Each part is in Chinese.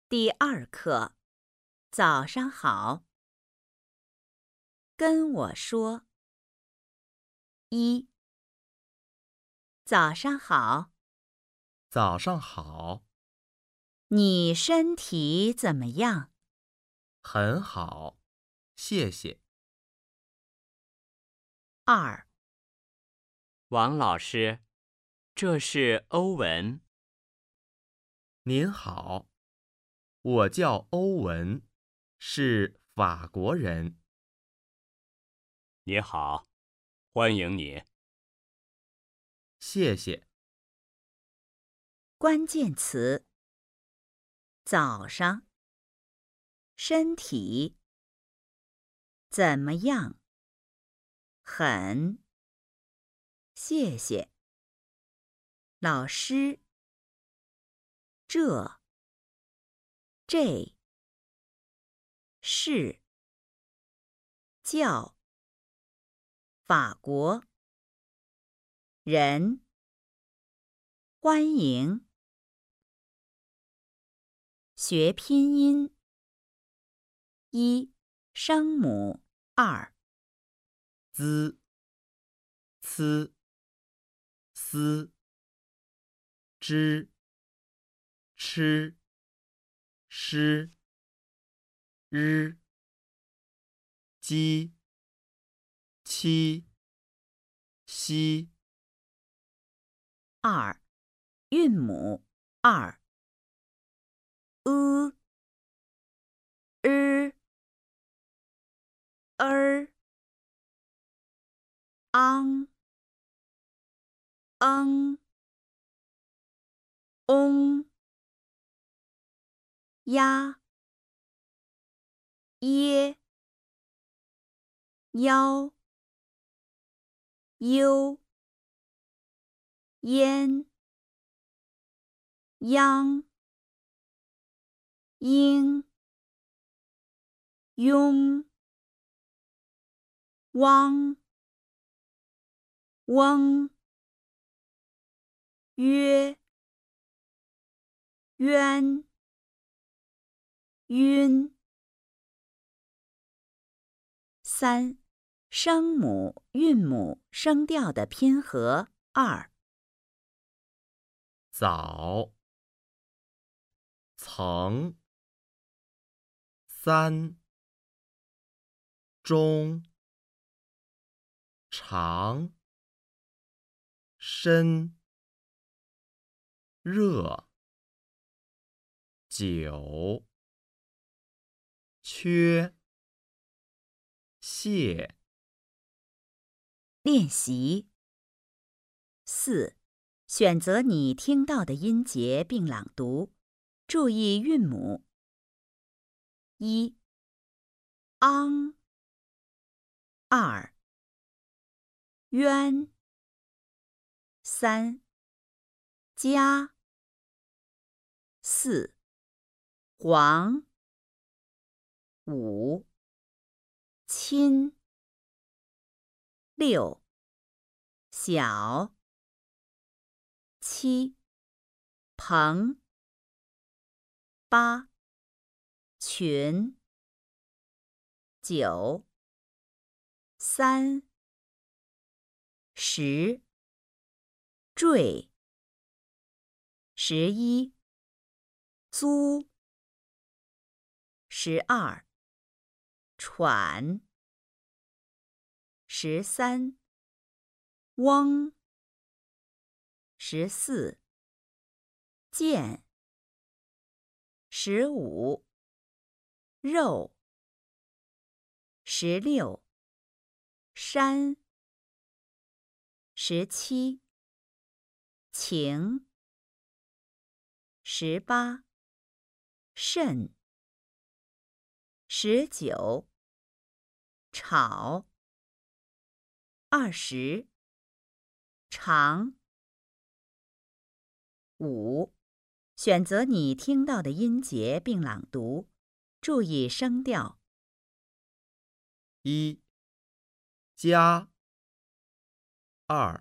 第2课，早上好。跟我说。1，早上好。 早上好， 你身体怎么样？ 很好，谢谢。 2， 王老师，这是欧文。 您好，我叫欧文，是法国人。 你好，欢迎你。 谢谢。 关键词：早上、身体、怎么样、很、谢谢、老师、这、是、叫、法国、人、欢迎。学拼音：1，声母；2， 滋、呲、丝、知、吃、诗、日、鸡、七、西。 2，韵母2，昂、嗡、呀、耶、腰、悠、烟、央、英、庸、汪、翁、约、渊、晕。3，声母、韵母、声调的拼合2， 早、曾、三、中、长、深、热、久、缺、谢。 练习。4，选择你听到的音节并朗读，注意韵母。1，昂。2，渊。3，家。4，黄。5，亲。6，小。7，朋。8，群。9，3，10，坠。11，租。12，喘。13，翁。14，见。15，肉。16，山。17，晴。18，甚。19，吵。20，长。5，选择你听到的音节并朗读，注意声调。 1，家。2，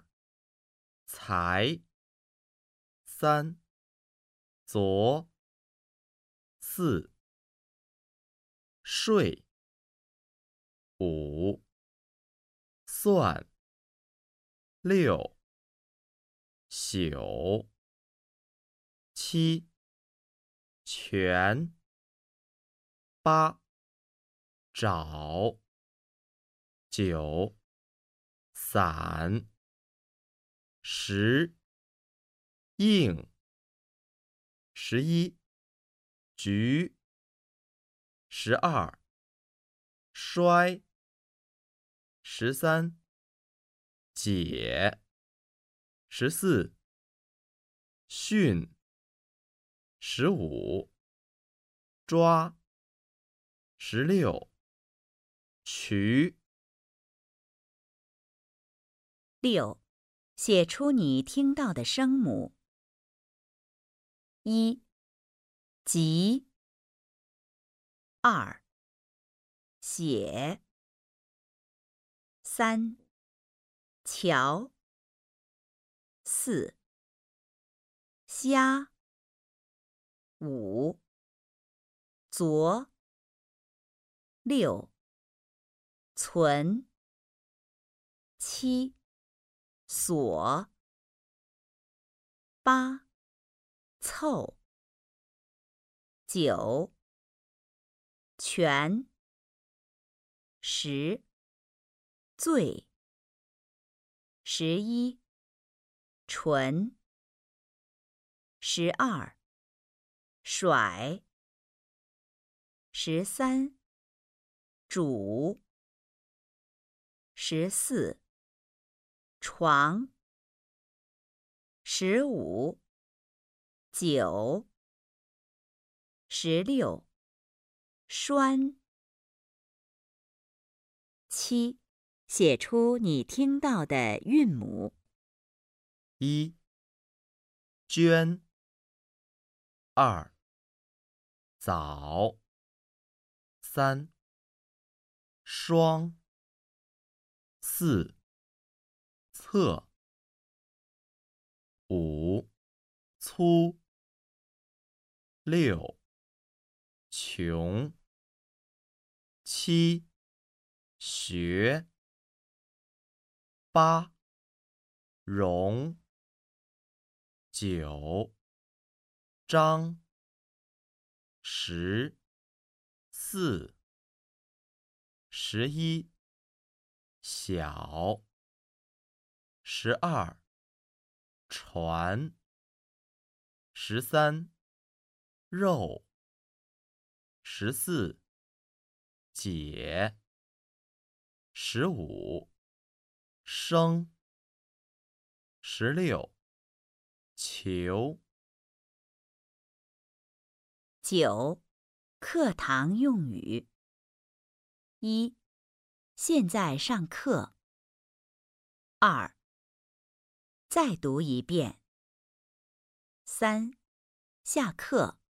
才。3，昨。 4睡5算6宿7全8找9散10应11局12衰13解14训15抓16渠 6. 写出你听到的声母。1. 急 2. 写 3. 瞧 4. 虾 5. 昨 6. 存 7. 锁 8. 凑 9. 全 10. 醉 11. 纯 12. 甩 13. 煮 14. 床 15. 9 16. 栓 7. 写出你听到的韵母。 1捐2早3双4侧5粗6穷7学8容9张10 4 11小12船13肉14解15生16求 9. 课堂用语。1. 现在上课。2. 再读一遍。3. 下课。